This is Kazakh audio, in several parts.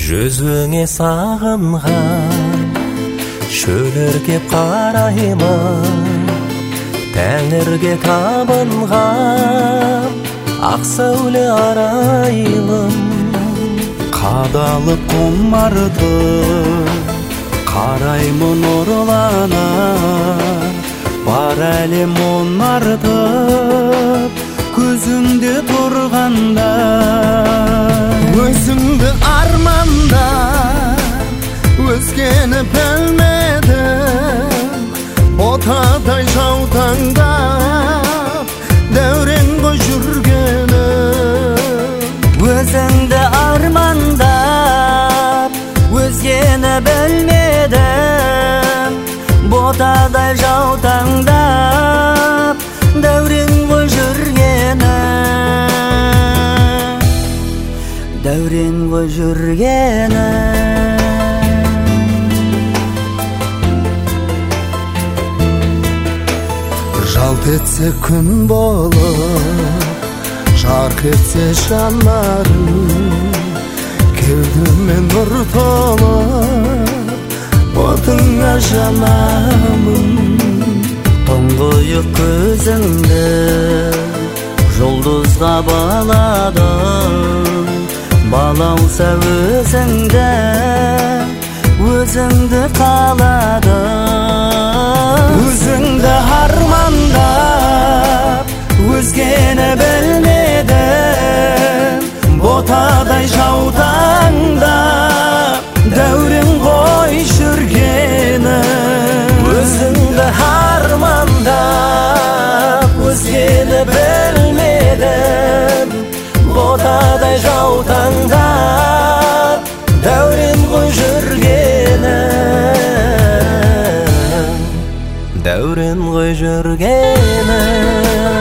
Жүзіңе сағынған шөлерге қараймын, тәңірге табынған ақ сәуле арайлым. Қадалып құмарды қараймын ұрлана, бар әлем мұнартып көзімде тұрғанда. Өзіңді арманда, өзгені білмедім, ботадай жаутаңдап дәурен ғой жүргенім. Өзіңді армандап, өзгені білмедім, ботадай жаутаңдап дәурен ғой жүргенім. Дәурен ғой жүргенім. Жалт етсе күн болып, жарқ етсе жанарым, кеудемен нұр толып, отыңа жанамын. Тұңғиық көзіңді жұлдызға баладым, балауса өзіңді, өзіңді қаладым. Өзіңді армандап, өзгені білмедім, ботадай жаутаңдап дәурен ғой жүргенім. Өзіңді армандап, өзгені білмедім, ботадай жаутаңдап дәурен ғой жүргенім. Дәурен ғой жүргенім.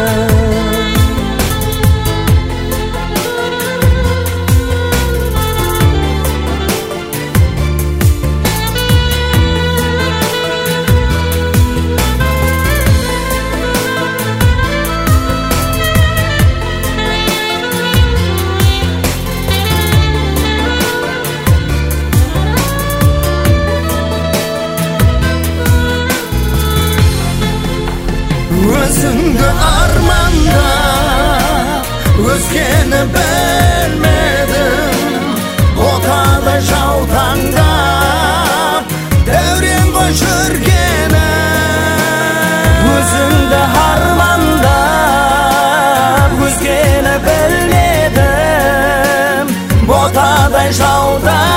Өзіңді армандап, өзгені білмедім, ботадай жаутаңдап дәурен ғой жүргенім. Өзіңді армандап, өзгені білмедім, ботадай жаутаңдап